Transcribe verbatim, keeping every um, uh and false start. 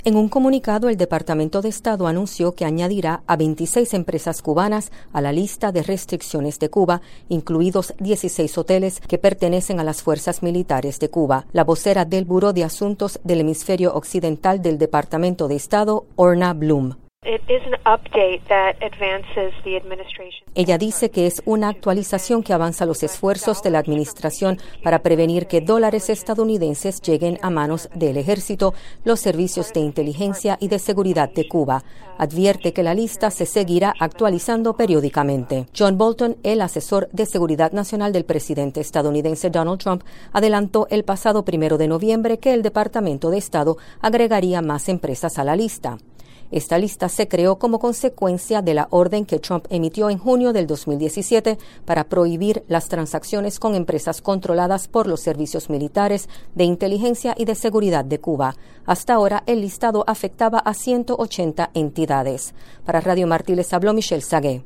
En un comunicado, el Departamento de Estado anunció que añadirá a veintiséis empresas cubanas a la lista de restricciones de Cuba, incluidos dieciséis hoteles que pertenecen a las fuerzas militares de Cuba. La vocera del Buró de Asuntos del Hemisferio Occidental del Departamento de Estado, Orna Bloom. Ella dice que es una actualización que avanza los esfuerzos de la administración para prevenir que dólares estadounidenses lleguen a manos del ejército, los servicios de inteligencia y de seguridad de Cuba. Advierte que la lista se seguirá actualizando periódicamente. John Bolton, el asesor de seguridad nacional del presidente estadounidense Donald Trump, adelantó el pasado primero de noviembre que el Departamento de Estado agregaría más empresas a la lista. Esta lista se creó como consecuencia de la orden que Trump emitió en junio del dos mil diecisiete para prohibir las transacciones con empresas controladas por los servicios militares, de inteligencia y de seguridad de Cuba. Hasta ahora, el listado afectaba a ciento ochenta entidades. Para Radio Martí les habló Michelle Sagué.